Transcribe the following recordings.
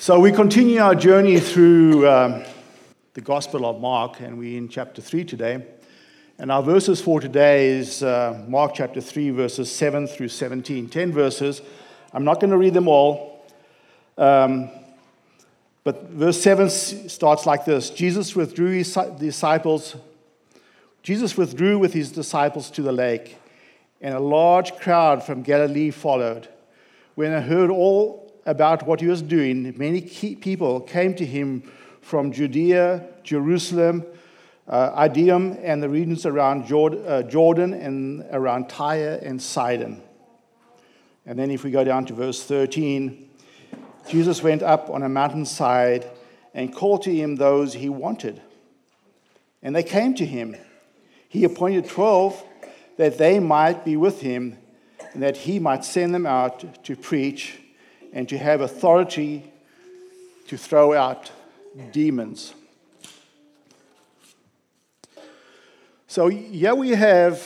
So we continue our journey through the Gospel of Mark, and we're in chapter 3 today. And our verses for today is Mark chapter 3, verses 7 through 17. 10 verses. I'm not going to read them all. But verse 7 starts like this. Jesus withdrew with his disciples to the lake, and a large crowd from Galilee followed. When they heard all about what he was doing, many people came to him from Judea, Jerusalem, Idum, and the regions around Jordan and around Tyre and Sidon. And then if we go down to verse 13, Jesus went up on a mountainside and called to him those he wanted. And they came to him. He appointed 12 that they might be with him and that he might send them out to preach and to have authority to throw out demons. So here we have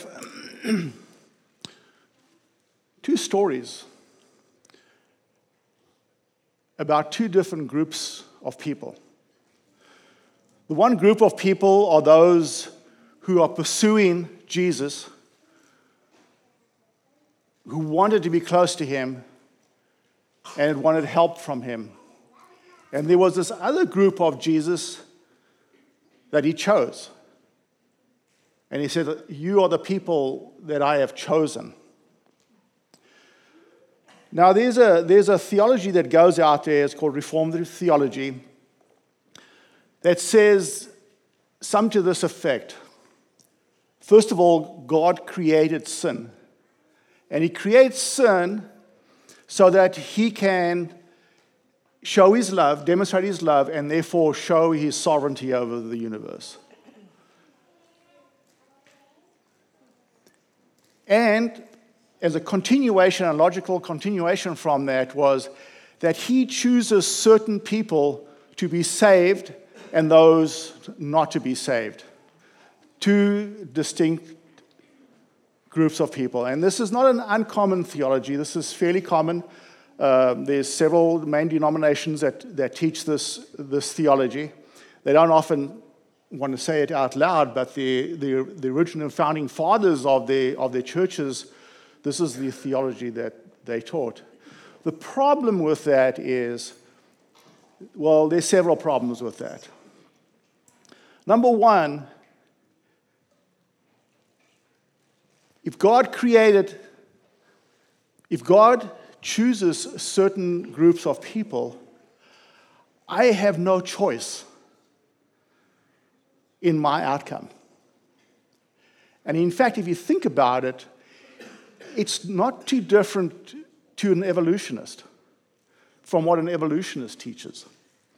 two stories about two different groups of people. The one group of people are those who are pursuing Jesus, who wanted to be close to him and wanted help from him. And there was this other group of Jesus that he chose. And he said, "You are the people that I have chosen." Now, there's a theology that goes out there, it's called Reformed theology, that says something to this effect. First of all, God created sin. And he creates sin so that he can show his love, demonstrate his love, and therefore show his sovereignty over the universe. And as a continuation, a logical continuation from that was that he chooses certain people to be saved and those not to be saved. Two distinct groups of people. And this is not an uncommon theology. This is fairly common. There's several main denominations that teach this theology. They don't often want to say it out loud, but the original founding fathers of their churches, this is the theology that they taught. The problem with that is, well, there's several problems with that. Number one, if God chooses certain groups of people, I have no choice in my outcome. And in fact, if you think about it, it's not too different to an evolutionist from what an evolutionist teaches.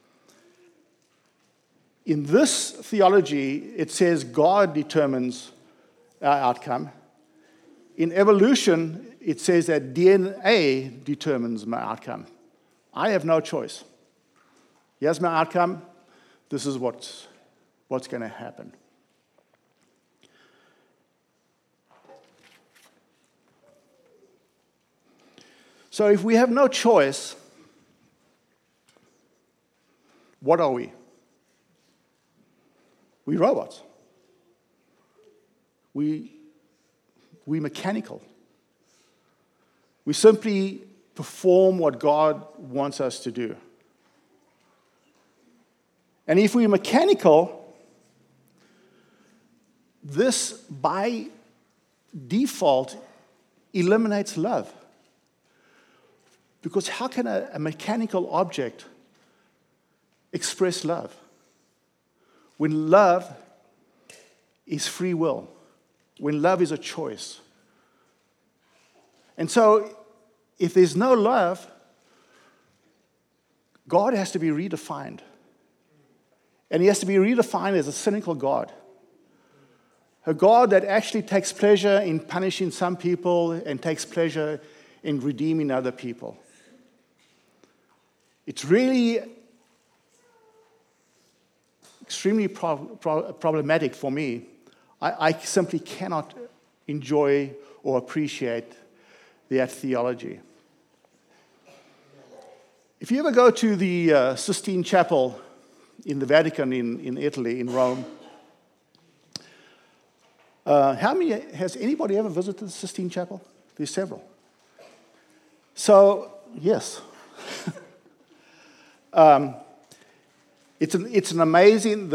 In this theology, it says God determines our outcome. In evolution, it says that DNA determines my outcome. I have no choice. Here's my outcome. This is what's going to happen. So if we have no choice, what are we? We're robots. We're mechanical. We simply perform what God wants us to do. And if we're mechanical, this by default eliminates love. Because how can a mechanical object express love? When love is free will. When love is a choice. And so, if there's no love, God has to be redefined. And he has to be redefined as a cynical God. A God that actually takes pleasure in punishing some people and takes pleasure in redeeming other people. It's really extremely problematic for me. I simply cannot enjoy or appreciate that theology. If you ever go to the Sistine Chapel in the Vatican in Italy, in Rome, has anybody ever visited the Sistine Chapel? There's several. So, yes. It's an amazing,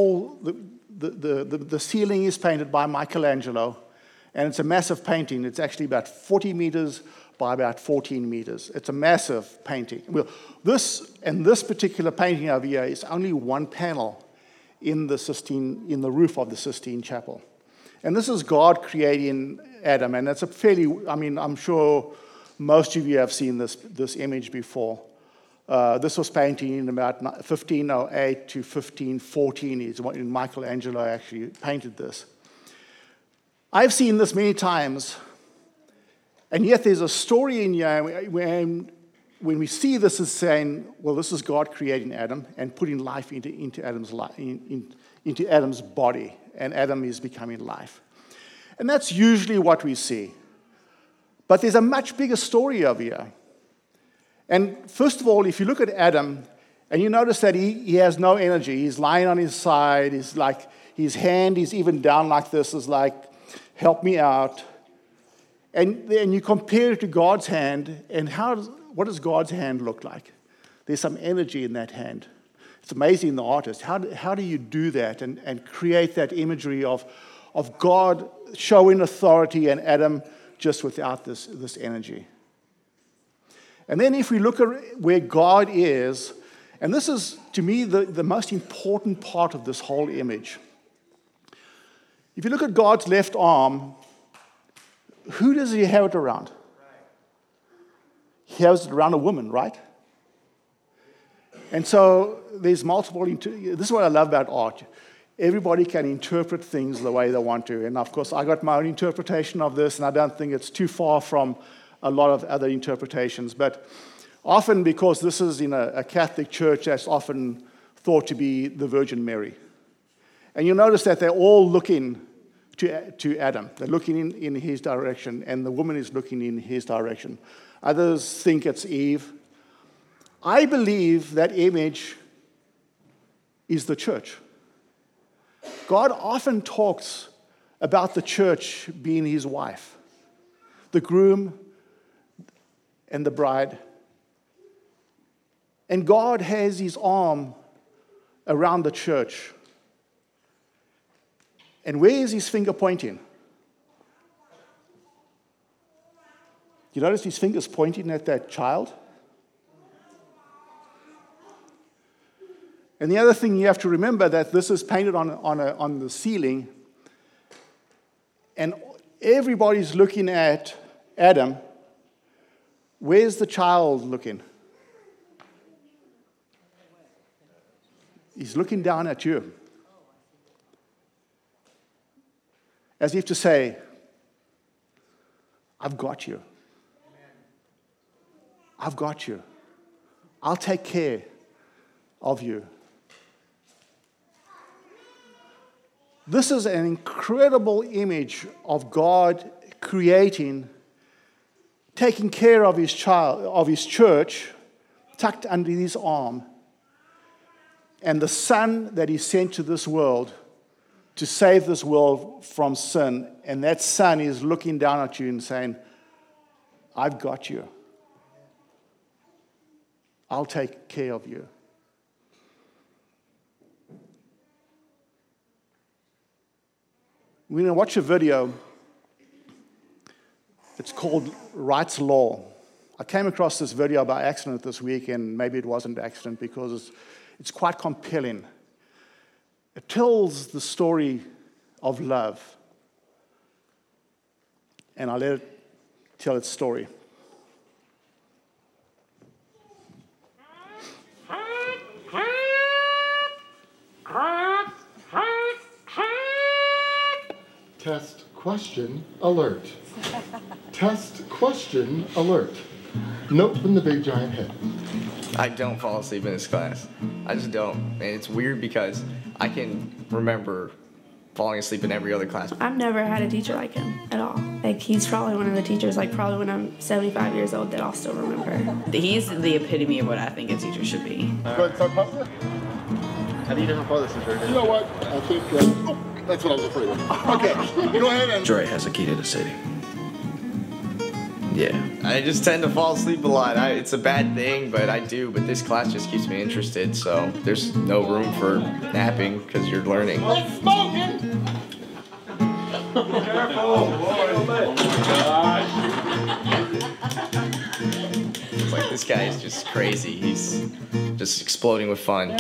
the ceiling is painted by Michelangelo, and it's a massive painting. It's actually about 40 meters by about 14 meters. It's a massive painting. Well, this particular painting over here is only one panel in the roof of the Sistine Chapel. And this is God creating Adam, and it's I'm sure most of you have seen this image before. This was painted in about 1508 to 1514 is when Michelangelo actually painted this. I've seen this many times, and yet there's a story in here when we see this as saying, well, this is God creating Adam and putting life into Adam's body, and Adam is becoming life. And that's usually what we see. But there's a much bigger story over here. And first of all, if you look at Adam, and you notice that he has no energy. He's lying on his side. He's like, his hand is even down like this. Is like, help me out. And you compare it to God's hand, and what does God's hand look like? There's some energy in that hand. It's amazing, the artist. How do you do that and create that imagery of God showing authority and Adam just without this energy? And then if we look at where God is, and this is, to me, the most important part of this whole image. If you look at God's left arm, who does he have it around? He has it around a woman, right? And so there's multiple, this is what I love about art. Everybody can interpret things the way they want to. And of course, I got my own interpretation of this, and I don't think it's too far from a lot of other interpretations. But often, because this is in a Catholic church, that's often thought to be the Virgin Mary. And you'll notice that they're all looking to Adam. They're looking in his direction, and the woman is looking in his direction. Others think it's Eve. I believe that image is the church. God often talks about the church being his wife, the groom and the bride. And God has his arm around the church. And where is his finger pointing? You notice his finger's pointing at that child? And the other thing you have to remember, that this is painted on the ceiling, and everybody's looking at Adam. Where's the child looking? He's looking down at you. As if to say, I've got you. I've got you. I'll take care of you. This is an incredible image of God creating, taking care of his child, of his church, tucked under his arm, and the Son that he sent to this world to save this world from sin. And that Son is looking down at you and saying, I've got you. I'll take care of you. We're going to watch a video. It's called Wright's Law. I came across this video by accident this week, and maybe it wasn't an accident because it's quite compelling. It tells the story of love. And I'll let it tell its story. Test question alert. Test question alert. Note from the big giant head. I don't fall asleep in this class. I just don't. And it's weird because I can remember falling asleep in every other class. I've never had a teacher like him at all. Like, he's probably one of the teachers, like, probably when I'm 75 years old, that I'll still remember. He's the epitome of what I think a teacher should be. Go ahead, talk about that. How do you know how far this is right You know what? I think that's what I was afraid of. Okay, go ahead and. Dre has a key to the city. Yeah. I just tend to fall asleep a lot. It's a bad thing, but I do. But this class just keeps me interested, so there's no room for napping because you're learning. Let's smoking! It's like this guy is just crazy. He's just exploding with fun.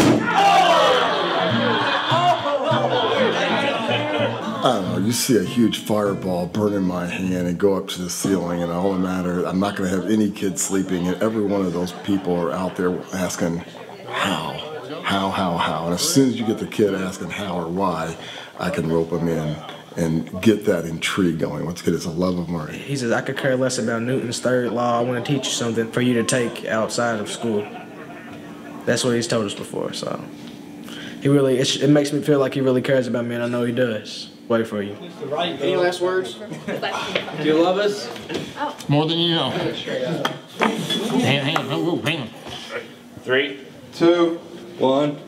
I don't know, you see a huge fireball burn in my hand and go up to the ceiling, and all that matter, I'm not going to have any kids sleeping, and every one of those people are out there asking, how? And as soon as you get the kid asking how or why, I can rope them in and get that intrigue going. What's good is a love of learning. He says, I could care less about Newton's third law. I want to teach you something for you to take outside of school. That's what he's told us before, so. He really, it makes me feel like he really cares about me, and I know he does. Wait for you. Any last words? Do you love us? More than you know. Hang on. 3, 2, 1.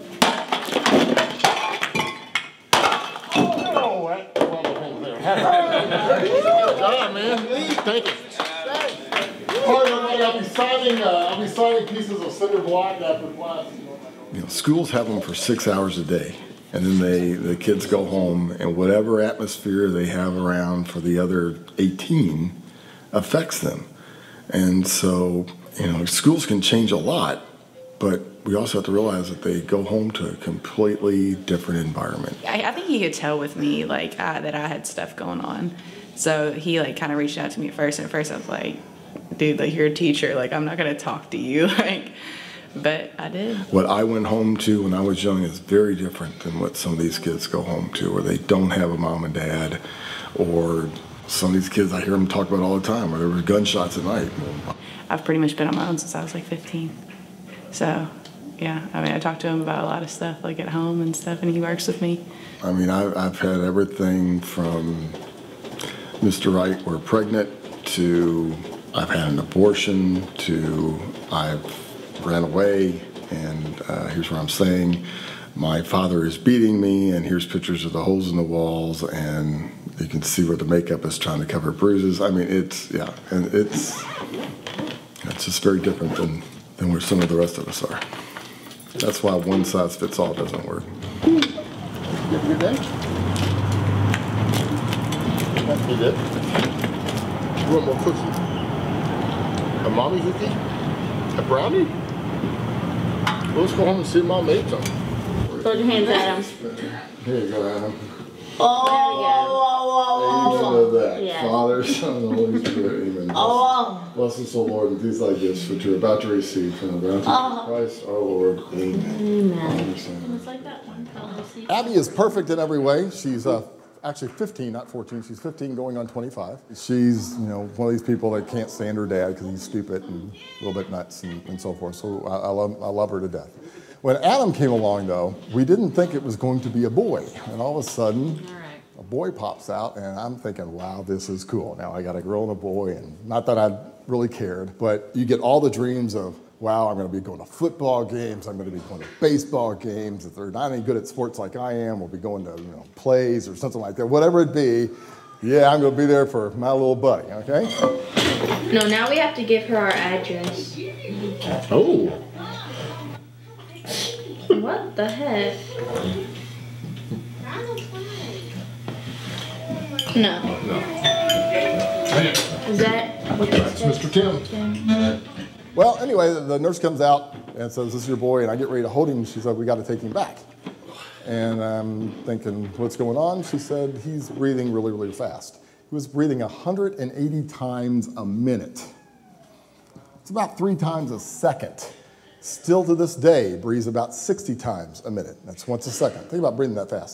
Good job, man. Thank you. All right, everybody, I'll be signing pieces of cinder block after class. You know, schools have them for 6 hours a day, and then the kids go home, and whatever atmosphere they have around for the other 18 affects them. And so, you know, schools can change a lot, but we also have to realize that they go home to a completely different environment. I think he could tell with me, like, that I had stuff going on. So he, like, kind of reached out to me at first, and at first I was like, dude, like, you're a teacher, like, I'm not going to talk to you, like, but I did. What I went home to when I was young is very different than what some of these kids go home to, where they don't have a mom and dad, or some of these kids I hear them talk about all the time, where there were gunshots at night. I've pretty much been on my own since I was like 15. So, yeah, I mean, I talk to him about a lot of stuff, like at home and stuff, and he works with me. I mean, I've had everything from Mr. Wright, we're pregnant, to I've had an abortion, to I've ran away, and here's what I'm saying. My father is beating me, and here's pictures of the holes in the walls, and you can see where the makeup is trying to cover bruises. I mean, it's just very different than where some of the rest of us are. That's why one size fits all doesn't work. You have a good day? You did? You want more cookie? A mommy cookie? A brownie? Well, let's go home and see Mom made some. Hold your hands, Adam. Here you go, Adam. Oh, Amen to that. Yeah. Father, Son, and Holy Spirit. Amen. Bless us, O Lord, and these thy gifts which you're about to receive from the bounty of Christ our Lord. Amen. It's like that one. Abby is perfect in every way. She's actually 15, not 14. She's 15 going on 25. She's, one of these people that can't stand her dad because he's stupid and a little bit nuts and so forth. So I love her to death. When Adam came along, though, we didn't think it was going to be a boy. And all of a sudden, a boy pops out, and I'm thinking, wow, this is cool. Now I got a girl and a boy, and not that I really cared, but you get all the dreams of, wow, I'm going to be going to football games, I'm going to be going to baseball games. If they're not any good at sports like I am, we'll be going to plays or something like that. Whatever it be, yeah, I'm going to be there for my little buddy, okay? No, now we have to give her our address. Oh. What the heck? No. Is that what That's Mr. Tim. Well, anyway, the nurse comes out and says, this is your boy, and I get ready to hold him. She said, we got to take him back. And I'm thinking, what's going on? She said, he's breathing really, really fast. He was breathing 180 times a minute. It's about 3 times a second. Still to this day, breathes about 60 times a minute. That's once a second. Think about breathing that fast.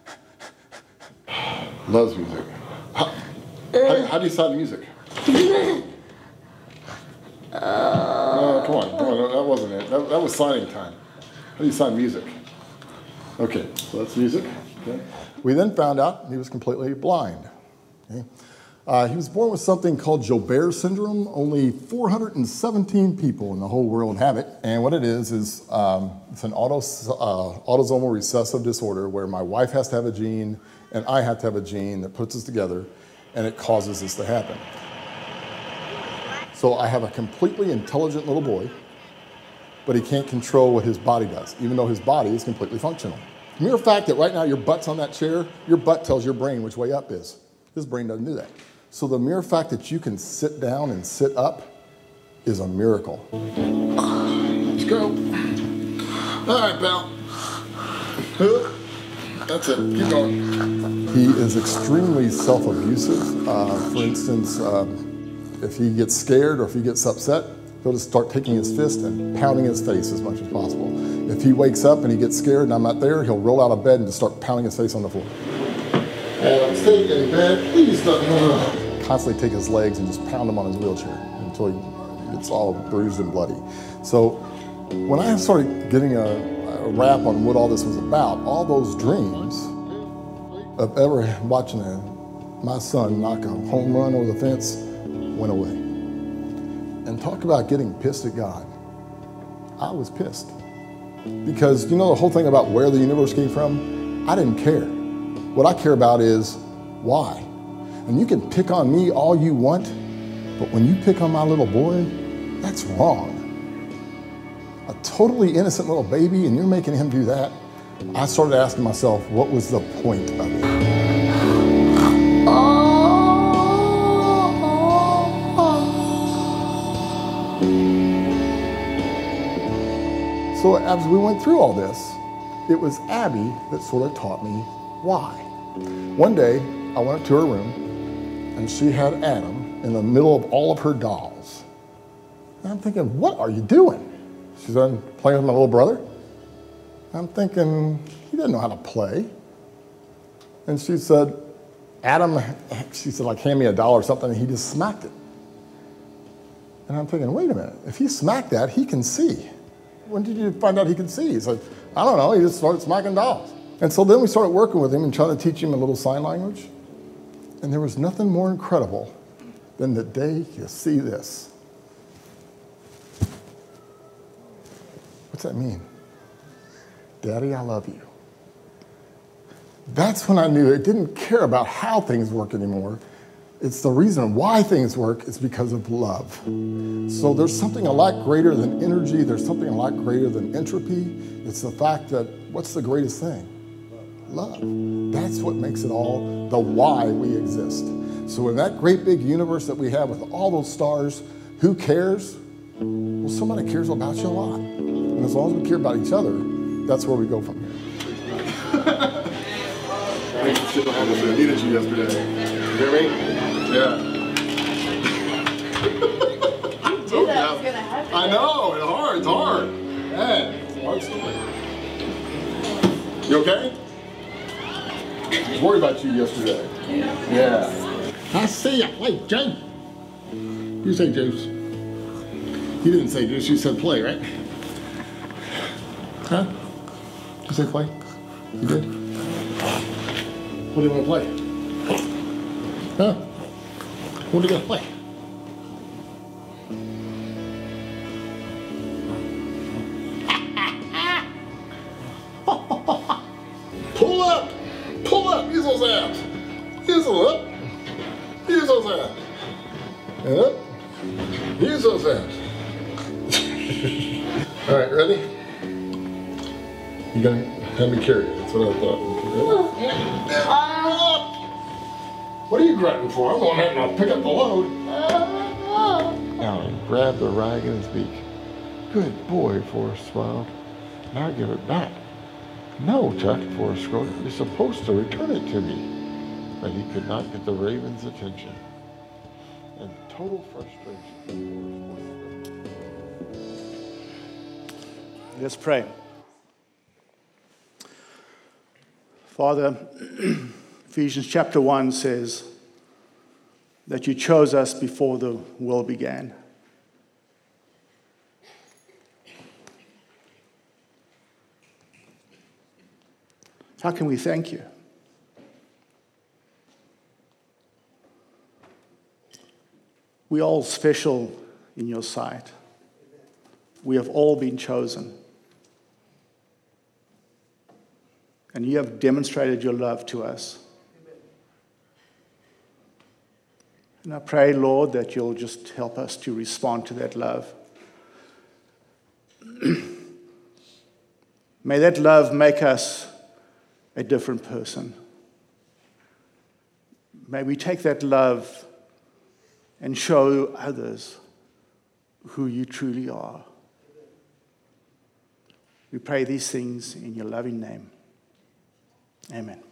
Loves music. How do you sign music? No, come on. That wasn't it. That was signing time. How do you sign music? Okay, so that's music. Okay? We then found out he was completely blind. Okay? He was born with something called Joubert syndrome. Only 417 people in the whole world have it. And what it is it's an autosomal recessive disorder where my wife has to have a gene and I have to have a gene that puts us together, and it causes this to happen. So I have a completely intelligent little boy, but he can't control what his body does, even though his body is completely functional. The mere fact that right now your butt's on that chair, your butt tells your brain which way up is. His brain doesn't do that. So the mere fact that you can sit down and sit up is a miracle. Let's go. All right, pal. That's it. Keep going. He is extremely self-abusive. For instance, if he gets scared or if he gets upset, he'll just start taking his fist and pounding his face as much as possible. If he wakes up and he gets scared and I'm not there, he'll roll out of bed and just start pounding his face on the floor. And stay in bed. Please don't. Constantly take his legs and just pound him on his wheelchair until he gets all bruised and bloody. So when I started getting a wrap on what all this was about, all those dreams of ever watching my son knock a home run over the fence went away. And talk about getting pissed at God. I was pissed. Because you know the whole thing about where the universe came from? I didn't care. What I care about is why. And you can pick on me all you want, but when you pick on my little boy, that's wrong. A totally innocent little baby, and you're making him do that. I started asking myself, what was the point of it? So as we went through all this, it was Abby that sort of taught me why. One day, I went up to her room, and she had Adam in the middle of all of her dolls. And I'm thinking, what are you doing? She's playing with my little brother. I'm thinking, he doesn't know how to play. And she said, Adam, she said, like, hand me a doll or something, and he just smacked it. And I'm thinking, wait a minute, if he smacked that, he can see. When did you find out he could see? He said, I don't know, he just started smacking dolls. And so then we started working with him and trying to teach him a little sign language. And there was nothing more incredible than the day you see this. What's that mean? Daddy, I love you. That's when I knew it didn't care about how things work anymore. It's the reason why things work is because of love. So there's something a lot greater than energy. There's something a lot greater than entropy. It's the fact that what's the greatest thing? Love. That's what makes it all the why we exist. So in that great big universe that we have with all those stars, who cares? Well, somebody cares about you a lot. And as long as we care about each other, that's where we go from here. I needed you yesterday. You hear me? Yeah. I know, it's hard, it's hard. Man, it's a hard story. You okay? I was worried about you yesterday. Yeah. I see ya. Wait, Joe. You say juice. You didn't say juice, you said play, right? Huh? Did you say play? You did? What do you want to play? Huh? What are you going to play? Pull up! Pull up! Use those abs! Use those up! Use those abs! And up! Use those abs! All right, ready? You're going to have me carry it. That's what I thought. Ready? What are you grabbing for? I'm going to pick up the load. Alan grabbed the rag in his beak. Good boy, Forrest smiled. Now give it back. No, Chuck, Forrest scrolled. You're supposed to return it to me. But he could not get the raven's attention. And total frustration. Let's pray. Father, Ephesians chapter 1 says that you chose us before the world began. How can we thank you? We are all special in your sight. We have all been chosen. And you have demonstrated your love to us. And I pray, Lord, that you'll just help us to respond to that love. May that love make us a different person. May we take that love and show others who you truly are. We pray these things in your loving name. Amen.